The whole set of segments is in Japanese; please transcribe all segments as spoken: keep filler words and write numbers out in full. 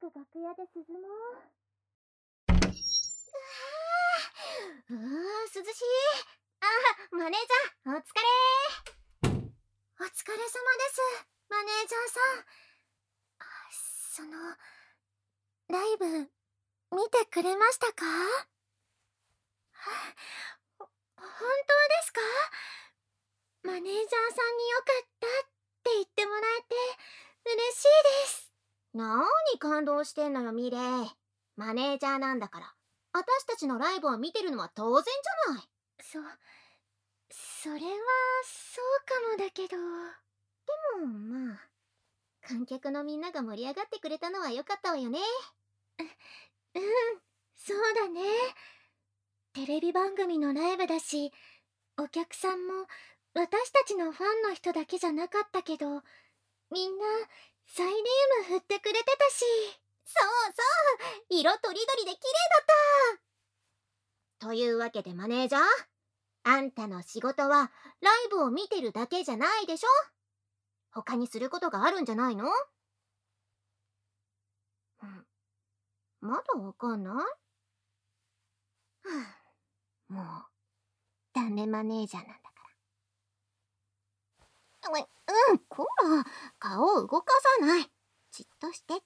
く楽屋で涼もう。 うわー、涼しい。あ、マネージャー、お疲れー。お疲れ様です、マネージャーさん。その、ライブ、見てくれましたか？ほ、本当ですか？マネージャーさんによかったって言ってもらえて嬉しいです。 なーに感動してんのよミレイ。マネージャーなんだから私たちのライブを見てるのは当然じゃない。 そ、それはそうかもだけど。 でもまあ観客のみんなが盛り上がってくれたのは良かったわよね。 う、うん、そうだね。テレビ番組のライブだし、お客さんも私たちのファンの人だけじゃなかったけど、みんなサイリウム振ってくれてたし。 そうそう、色とりどりで綺麗だった。というわけでマネージャー、あんたの仕事はライブを見てるだけじゃないでしょ。他にすることがあるんじゃないの？うん、まだわかんない？はあ、もうダメマネージャーなんだから。う、うん、こら、顔を動かさない。じっとしてて。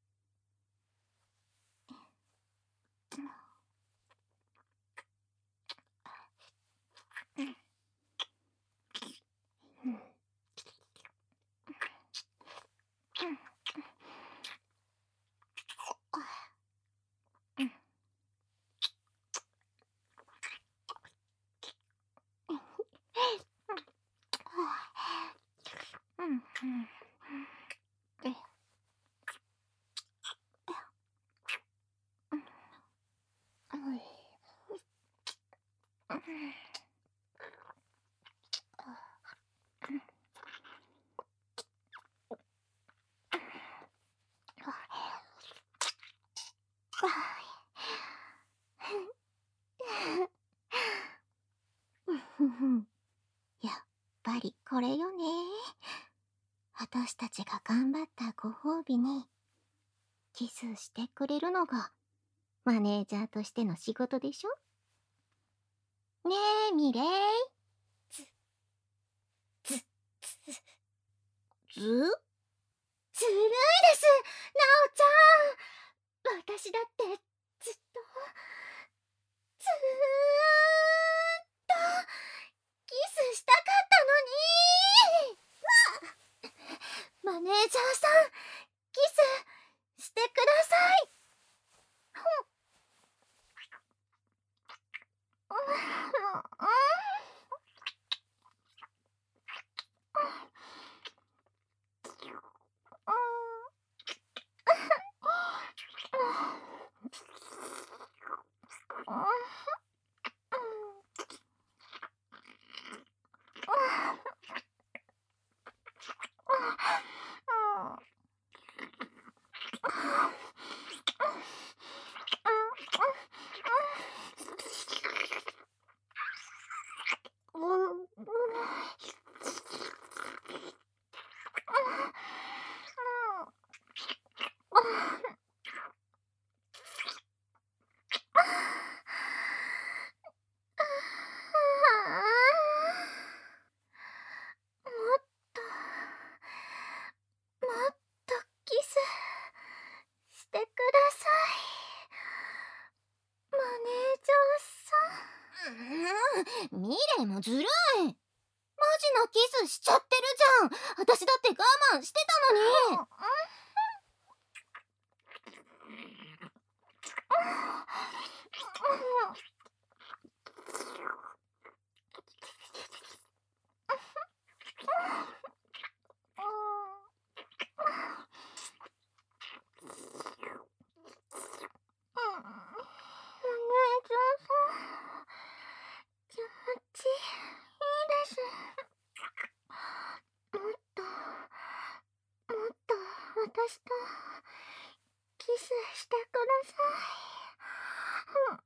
やっぱりこれよね。私たちが頑張ったご褒美にキスしてくれるのがマネージャーとしての仕事でしょ。ねえミレイ。ず、ず、ず、ずずるいです、ナオちゃん。私だってずっとずーっとキスしたかったのに。マネージャーさん、キスしてください。 ミレイもずるい。マジのキスしちゃってるじゃん。私だって我慢してたのに。 私とキスしてください。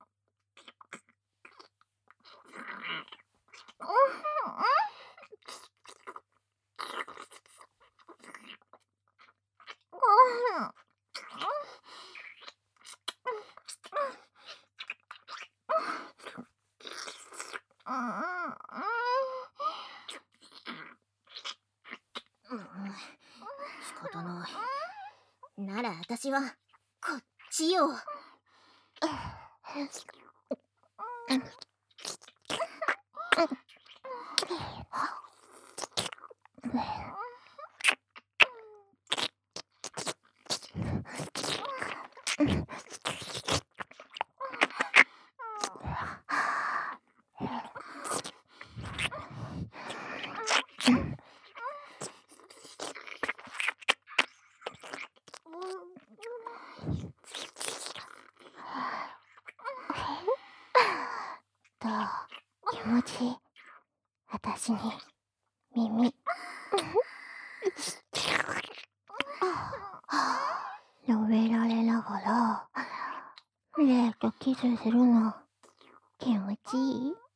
整い。なら私はこっちよ。どう？気持ちいい？私に耳舐められながらレイとキスするの気持ちいい？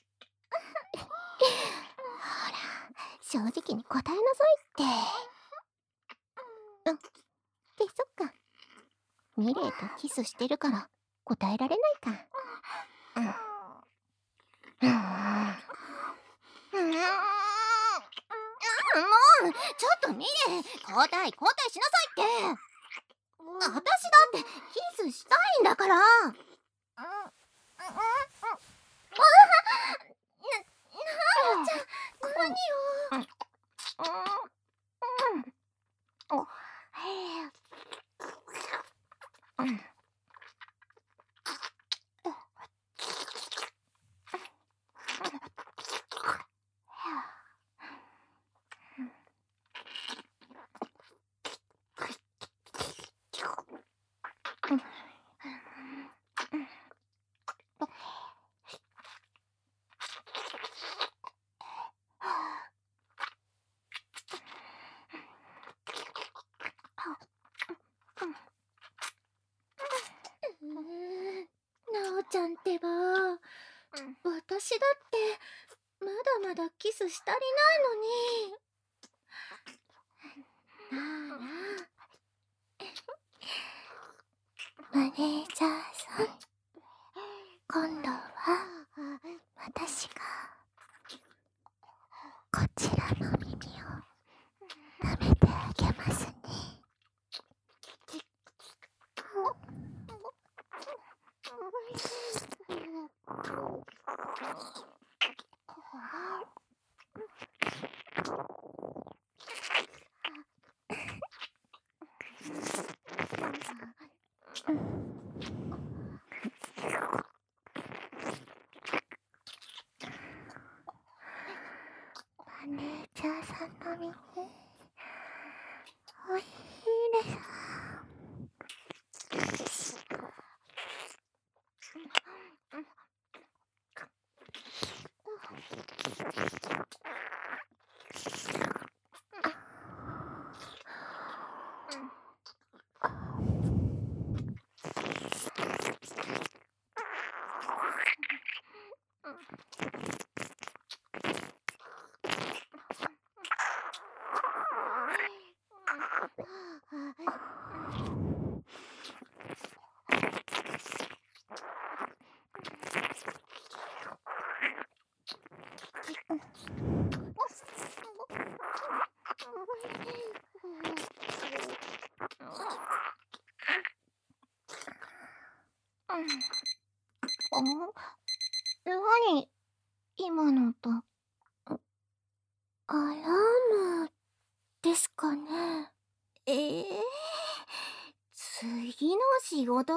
ほら、正直に答えなさいって。うん、で、そっか。ミレイとキスしてるから答えられないか。うん。うん。うん。もう、ちょっとミレイ、交代交代しなさいって。私だってキスしたいんだから。 なおちゃんってば、私だってまだまだキスしたりないのに。なあなあマネージャーさん、今度は私がこちらの耳を舐めてあげますね。マネージャーさんの耳、おいしいです。何今の音。アラームですかね。えー、次の仕事？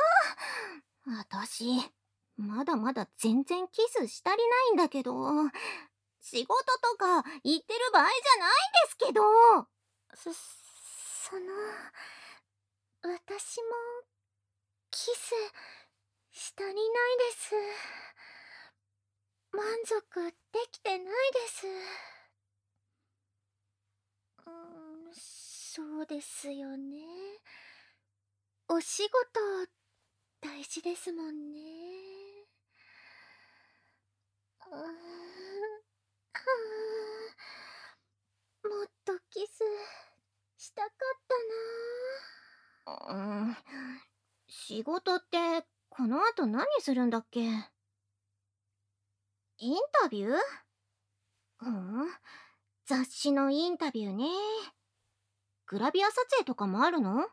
私まだまだ全然キスしたりないんだけど、仕事とか言ってる場合じゃないですけど。そその私もキスしたりないです。満足できてないです。うーん、そうですよね。お仕事大事ですもんね。うーん、はあ、もっとキスしたかったな。うーん、仕事ってこの後何するんだっけ？インタビュー？うん、雑誌のインタビューね。 グラビア撮影とかもあるの？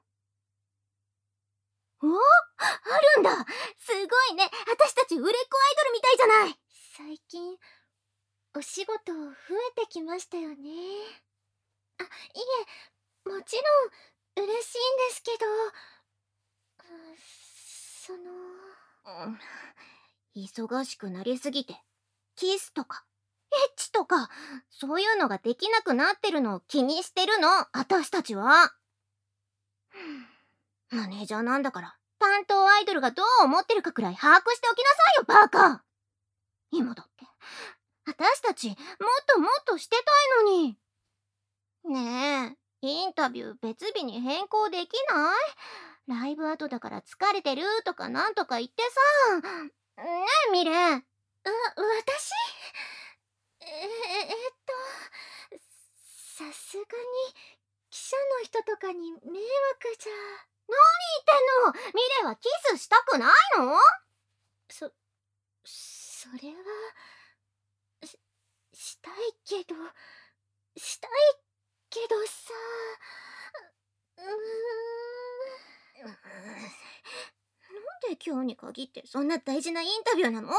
お、あるんだ。すごいね。私たち売れっ子アイドルみたいじゃない。 最近お仕事増えてきましたよね。あ、いえ、もちろん嬉しいんですけど、うんその、 うん、忙しくなりすぎてキスとかエッチとかそういうのができなくなってるのを気にしてるの、私たちは。マネージャーなんだから担当アイドルがどう思ってるかくらい把握しておきなさいよ、バカ。今だって私たちもっともっとしてたいのに。ねえ、インタビュー別日に変更できない？ライブ後だから疲れてるとかなんとか言ってさ。ねえミレ。 あ、私え、ええっと、さすがに記者の人とかに迷惑じゃ。 何言ってんの？ミレはキスしたくないの？ そ、それは、し、したいけど、したいけどさ、うーん。 なんで今日に限ってそんな大事なインタビューなの？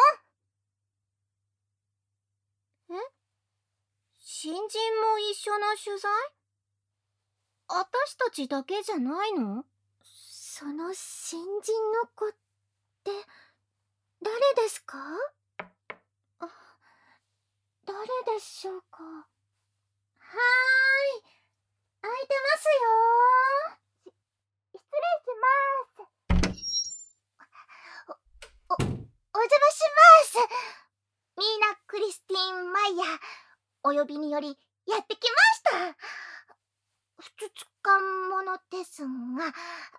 え？新人も一緒の取材？私たちだけじゃないの？ その新人の子って誰ですか？あ、誰でしょうか？はーい、空いてますよー。し、失礼します。お、お、お邪魔します。ミーナ・クリスティーン・マイヤー、お呼びによりやってきました。ふつつかものですが、よろ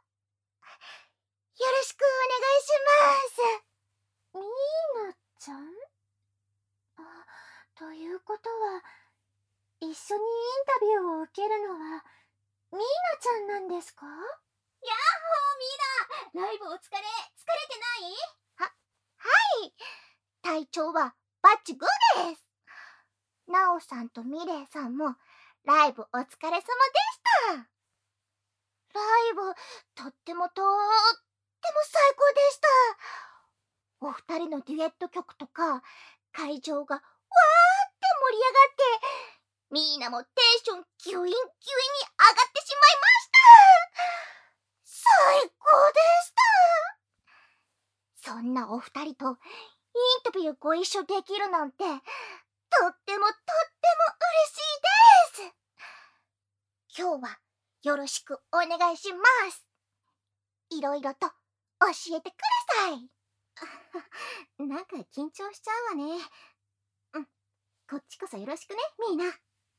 しくお願いします。ミーナちゃん？あ、ということは、一緒にインタビューを受けるのはミーナちゃんなんですか？やっほーミーナ、ライブお疲れ。疲れてない？は、はい。体調はバッチグーです。ナオさんとミレイさんもライブお疲れ様でした。ライブとってもとっても最高でした。お二人のデュエット曲とか会場がわーって盛り上がってミーナもテンションキュインキュインに上がってしまいました。最高でした。そんなお二人とインタビューご一緒できるなんてとってもとっても嬉しいです。今日はよろしくお願いします。いろいろと教えてください。なんか緊張しちゃうわね。うん、こっちこそよろしくね、ミーナ。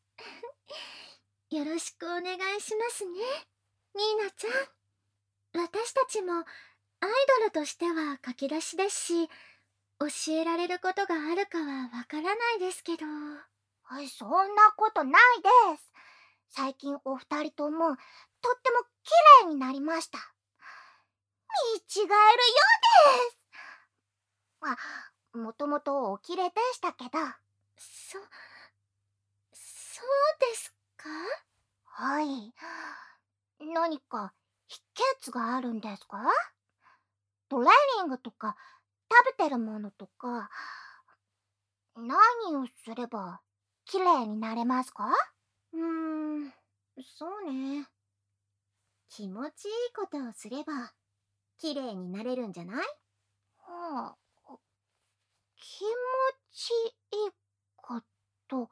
よろしくお願いしますね、ミーナちゃん。私たちもアイドルとしては駆け出しですし、教えられることがあるかはわからないですけど。そんなことないです。最近お二人ともとっても綺麗になりました。見違えるようです。あ、もともとお綺麗でしたけど。そ、そうですか？はい。何か秘訣があるんですか？トレーニングとか食べてるものとか、何をすれば綺麗になれますか？うーん、そうね。気持ちいいことをすれば綺麗になれるんじゃない？はあ、気持ちいいこと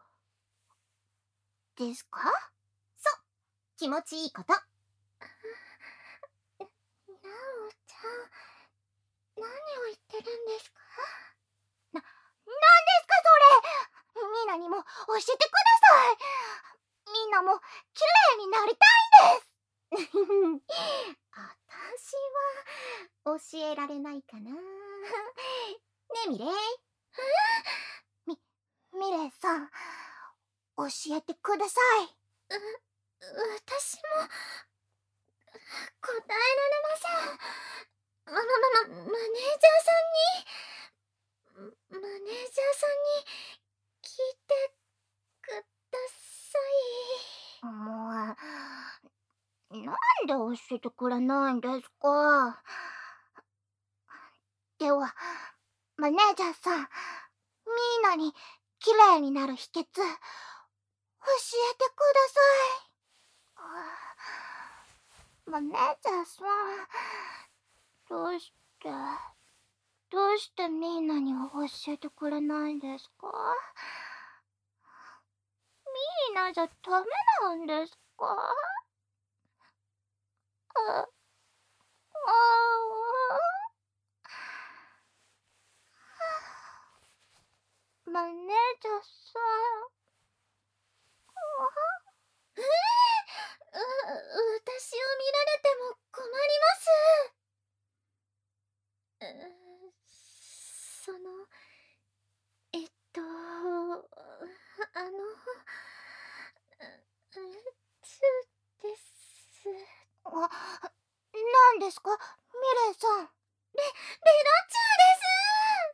ですか？そう、気持ちいいこと。なおちゃん、何を言ってるんですか？な、なんですかそれ！みんなにも教えてください。みんなも綺麗になりたいんです。私は教えられないかな。ねえミレイ。み、ミレイさん、教えてください。う、私も答えられません。ま、ま、ま、ま、マネージャーさんに、マネージャーさんに聞いてください。もう、 で教えてくれないんですか？では、マネージャーさん、ミーナに綺麗になる秘訣、教えてください。マネージャーさん、どうして、どうしてミーナには教えてくれないんですか？ミーナじゃダメなんですか？あ、あーマネージャーさん。 えー、う、私を見られても困ります。う、その、えっと、あの、宇宙です。 あ、なんですか、ミレイさん。 ベ、ベロチューです。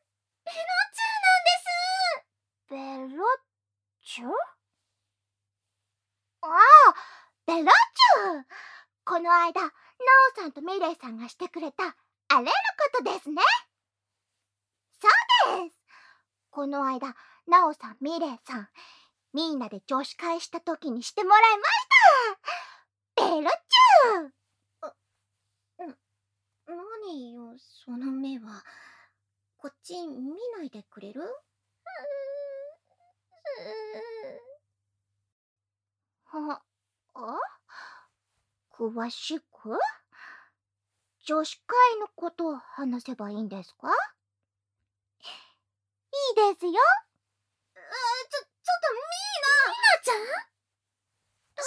ベロチューなんです。 ベロチュー？ああ、ベロチュー！この間、ナオさんとミレイさんがしてくれた、あれのことですね。そうです。この間、ナオさん、ミレイさん、みんなで女子会した時にしてもらいました。ベロチュー！あ、何よ、その目は。こっち見ないでくれる？あ、あ？詳しく？女子会のことを話せばいいんですか？いいですよ。あ、ちょ、ちょっとミーナ！ミーナちゃん？あ、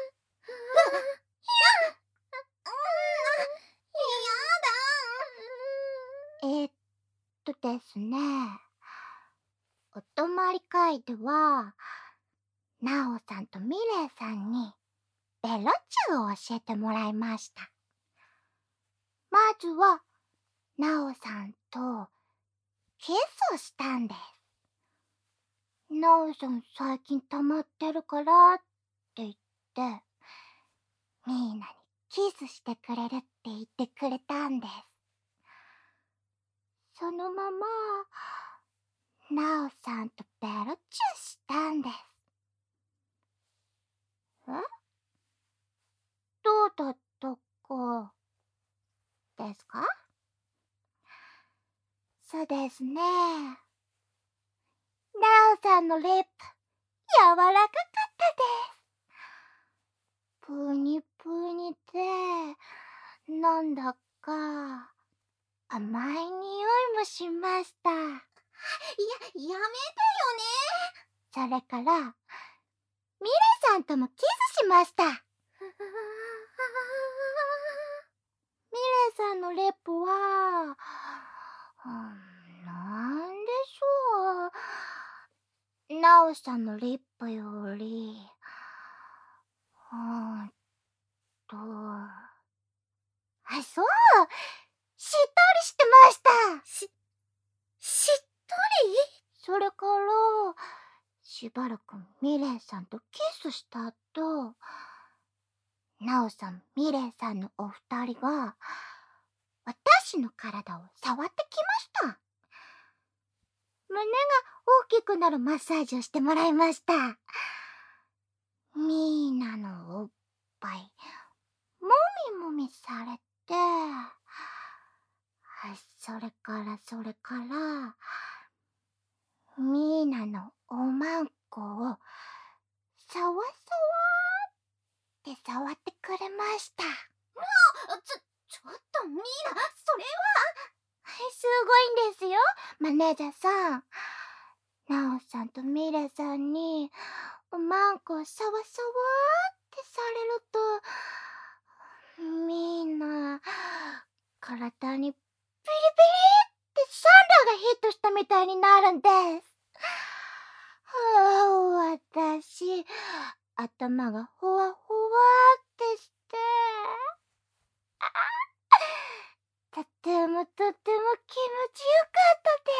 や、やだ。えっとですね、お泊まり会では、ナオさんとミレイさんにベロチューを教えてもらいました。まずは、ナオさんとキスをしたんです。ナオさん最近溜まってるからって言って、ミーナにキスしてくれるって言ってくれたんです。そのまま、ナオさんとベロチューしたんです。え？どうだったか、ですか？そうですね。ナオさんのリップ、柔らかかったです。ぷにぷにで、なんだか、甘い匂いもしました。や、やめてよね。それから、ミレさんともキスしました。ミレさんのリップは、うん、なんでしょう。ナオさんのリップより、うーんと、あ、そう、しっとりしてました。し、しっとり？それから、しばらくミレイさんとキスした後、ナオさん、ミレイさんのお二人が、私の体を触ってきました。胸が大きくなるマッサージをしてもらいました。ミーナのおっぱい、もみもみされて、それからそれから、ミーナのおまんこを、さわさわーって触ってくれました。もう、ちょ、ちょっとミーナ、それは。すごいんですよ、マネージャーさん。ナオさんとミレさんに、おまんこをさわさわーってされると、みんな、体にピリピリってサンダーがヒットしたみたいになるんです。はあ、私、頭がほわほわってして、とってもとっても気持ちよかったです。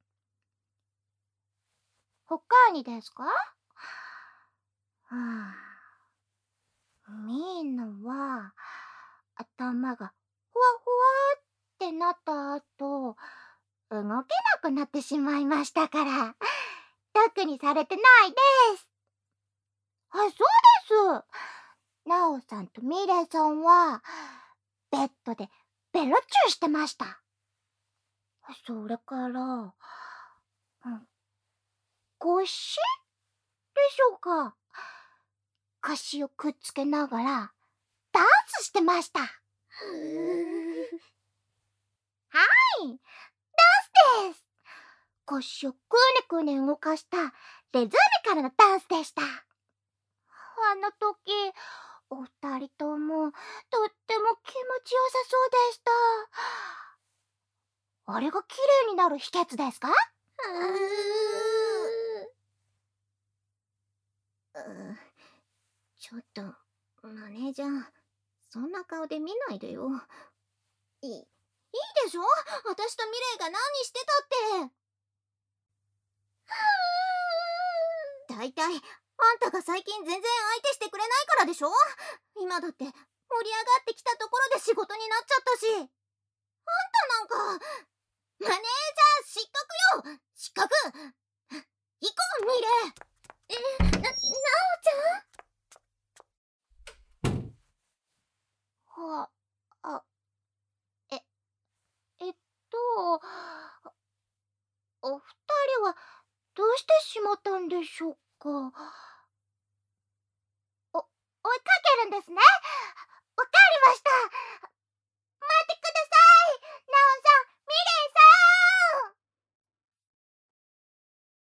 他にですか？はあ、みんなは、 玉がふわふわってなった後、動けなくなってしまいましたから、特にされてないです。あ、そうです。なおさんとミレイさんは、ベッドでベロチューしてました。それから、うん、腰でしょうか。腰をくっつけながら、ダンスしてました。はい、ダンスです。腰をくねくね動かしたリズミカルなダンスでした。あの時、お二人ともとっても気持ちよさそうでした。あれが綺麗になる秘訣ですか？ううちょっと、マネージャー、そんな顔で見ないでよ。い、いいでしょ？私とミレイが何してたって。だいたい、あんたが最近全然相手してくれないからでしょ？今だって盛り上がってきたところで仕事になっちゃったし。あんたなんか、マネージャー失格よ！失格！行こう、ミレイ！ え、な、なおちゃん？は、あ、え、えっと、お二人はどうしてしまったんでしょうか？お、追いかけるんですね。